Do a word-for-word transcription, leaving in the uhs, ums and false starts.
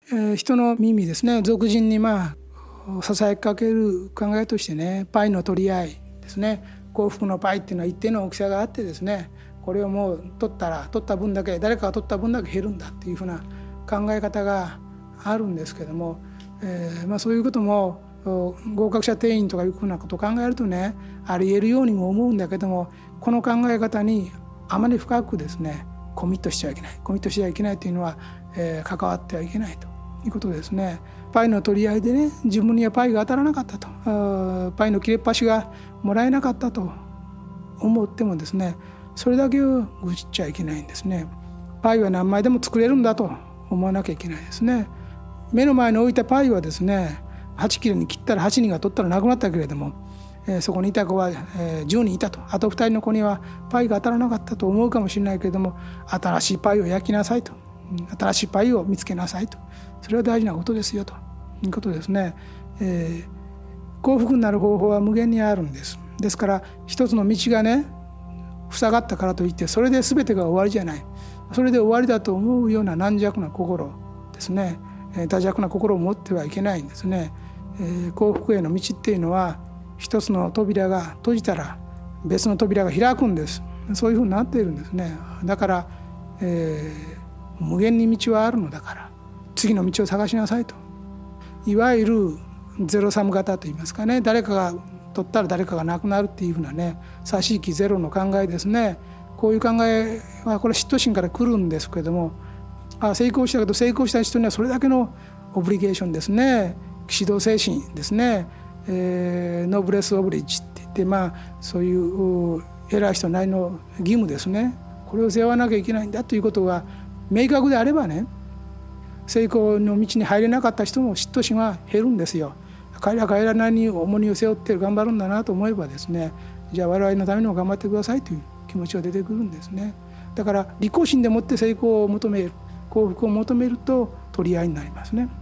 えー、人の耳ですね、俗人にまあささやきかける考えとしてね、パイの取り合いですね。幸福のパイっていうのは一定の大きさがあってですね、これをもう取ったら取った分だけ、誰かが取った分だけ減るんだっていうふうな考え方があるんですけども、えーまあ、そういうことも合格者定員とかいうふうなことを考えるとね、あり得るようにも思うんだけども、この考え方にあまり深くですねコミットしちゃいけない、コミットしちゃいけないというのは、えー、関わってはいけないということですね。パイの取り合いでね、自分にはパイが当たらなかったと、パイの切れっ端がもらえなかったと思ってもですね、それだけを愚痴っちゃいけないんですね。パイは何枚でも作れるんだと思わなきゃいけないですね。目の前に置いたパイはですね、はち切れに切ったらはちにんが取ったらなくなったけれども、えー、そこにいた子は、えー、じゅうにんいたと、あとふたりの子にはパイが当たらなかったと思うかもしれないけれども、新しいパイを焼きなさいと、新しいパイを見つけなさいと、それは大事なことですよということですね。えー、幸福になる方法は無限にあるんです。ですから一つの道がね塞がったからといってそれで全てが終わりじゃない、それで終わりだと思うような軟弱な心ですね、えー、多弱な心を持ってはいけないんですね。えー、幸福への道っていうのは一つの扉が閉じたら別の扉が開くんです。そういうふうになっているんですね。だから、えー、無限に道はあるのだから次の道を探しなさいと。いわゆるゼロサム型といいますかね、誰かが取ったら誰かがなくなるっていうふうなね、差し引きゼロの考えですね。こういう考えはこれ嫉妬心から来るんですけれども、あ成功したけど成功した人にはそれだけのオブリゲーションですね、指導精神ですね、えー、ノブレスオブリッジって言って、まあそういう偉い人なりの義務ですね、これを背負わなきゃいけないんだということが明確であればね、成功の道に入れなかった人も嫉妬心は減るんですよ。彼らが彼らなりに重荷を背負って頑張るんだなと思えばですね、じゃあ我々のためにも頑張ってくださいという気持ちが出てくるんですね。だから利己心でもって成功を求める、幸福を求めると取り合いになりますね。